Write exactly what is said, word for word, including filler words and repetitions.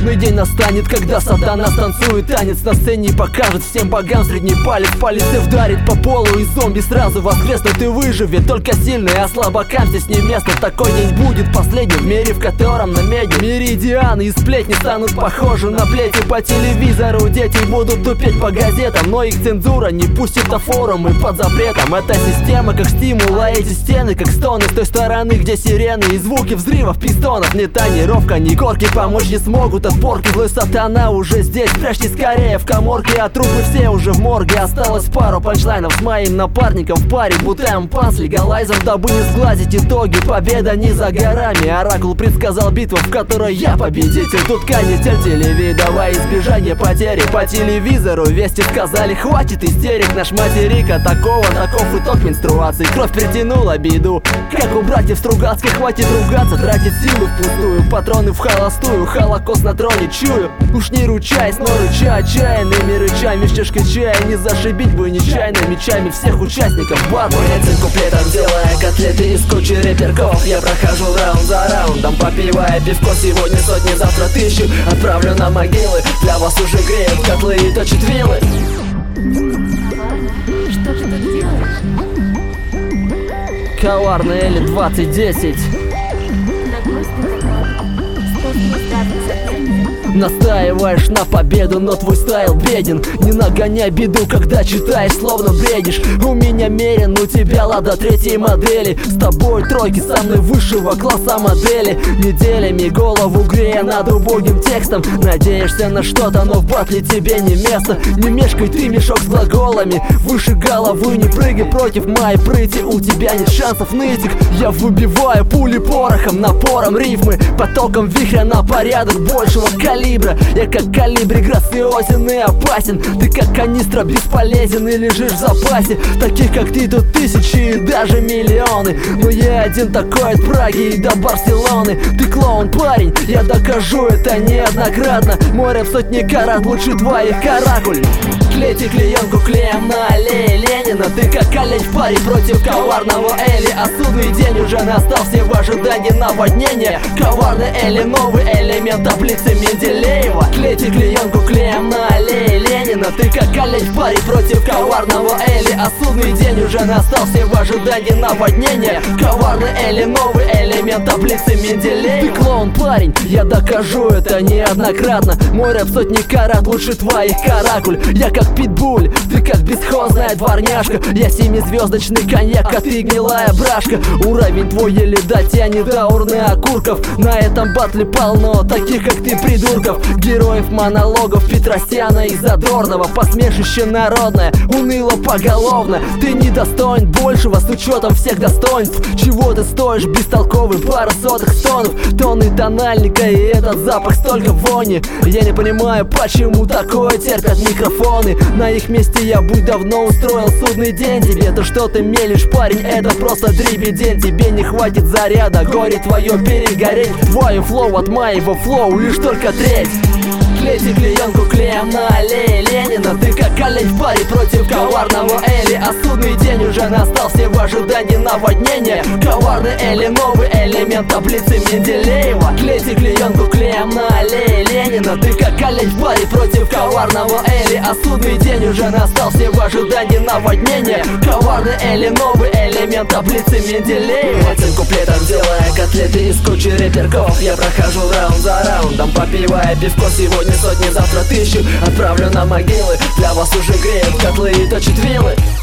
Судный день настанет, когда сатана станцует танец на сцене и покажет всем богам средний палец. Палец и вдарит по полу, и зомби сразу воскреснут и выживет только сильный, а слабакам здесь не место. Такой день будет последний в мире, в котором на меди меридианы и сплетни станут похожи на плети. По телевизору дети будут тупеть по газетам, но их цензура не пустит на форумы под запретом. Эта система как стимул, а эти стены как стоны с той стороны, где сирены и звуки взрывов пистонов. Ни тонировка, ни корки помочь не смогут от порки. Злой сатана уже здесь, прячьте скорее в каморке, а трупы все уже в морге. Осталось пару панчлайнов с моим напарником в паре. Бутаем пан с легалайзом, дабы не сглазить итоги. Победа не за горами, оракул предсказал битву, в которой я победитель. Тут канитель телевидовая, избежание потери. По телевизору вести сказали, хватит истерик. Наш материк атакован, таков итог менструации. Кровь притянула беду, как у братьев Стругацких. Хватит ругаться, тратить силы впустую, патроны в холостую, холокост на троне чую. Уж не ручаясь, но рыча отчаянными рычами, с чашкой чая не зашибить бы нечаянно мечами всех участников батла. Этим куплетом делая котлеты из кучи реперков, я прохожу раунд за раундом, попивая пивко. Сегодня сотни, завтра тысячу отправлю на могилы. Для вас уже греют котлы и точат вилы. Что ты тут делаешь? Коварный Элли двадцать десять. На гвоздь ты закладывай. Сто составится. Настаиваешь на победу, но твой стайл беден. Не нагоняй беду, когда читаешь, словно бредишь. У меня мерен, у тебя лада третьей модели. С тобой тройки, со мной высшего класса модели. Неделями голову грея над убогим текстом. Надеешься на что-то, но в батле тебе не место. Не мешкай ты, мешок с глаголами. Выше головы не прыгай против моей прыти. У тебя нет шансов, нытик. Я выбиваю пули порохом, напором рифмы, потоком вихря на порядок большего калибра. Я как калибри грациозен и опасен. Ты как канистра бесполезен и лежишь в запасе. Таких как ты тут тысячи и даже миллионы, но я один такой от Праги и до Барселоны. Ты клоун, парень, я докажу это неоднократно. Мой рэп сотни карат лучше твоих каракуль. Клейте клеенку клеем на аллее Ленина. Ты как олень в паре против коварного Эли. А судный день уже настал, все в ожидании наводнения. Коварный Эли, новый элемент таблицы Менделеева. Клейте клеенку клеем на аллее Ленина. Ты как олень в паре против коварного Эли. А судный день уже настал, все в ожидании наводнения. Коварный Эли, новый элемент таблицы Менделеева. Ты клоун, парень, я докажу это неоднократно. Мой рэп сотни карат лучше твоих каракуль. Я как питбуль, ты как бесхозная дворняжка. Я семизвездочный коньяк, а ты гнилая брашка. Уровень твой еле дотянет до урны окурков. На этом батле полно таких как ты придурков. Героев монологов Петросяна и Задорнова. Посмешище народное, уныло поголовно. Ты недостоин большего с учетом всех достоинств. Чего ты стоишь, бестолковый, пара сотых стонов. Тонны тональника и этот запах столько вони. Я не понимаю, почему такое терпят микрофоны. На их месте я бы давно устроил судный день. Тебе то, что ты мелешь, парень, это просто дребедень. Тебе не хватит заряда, горе твое перегореть. Твое флоу от моего флоу лишь только треть. Клейте клеенку клеем на аллее Ленина. Ты как олень в паре против коварного Эли. А судный день уже настал, все в ожидании наводнения. Коварный Эли, новый элемент таблицы Менделеева. Клейте клеенку клеем на аллее Ленина. Ты как олень в паре против коварного Эли. А судный день уже настал, все в ожидании наводнения. Коварный Эли, новый элемент таблицы Менделеева. Этим куплетом делая котлеты из кучи реперков, я прохожу раунд за раундом, попивая пивко. Сегодня сотни, завтра тысячу отправлю на могилы. Для вас уже греют котлы и точат вилы.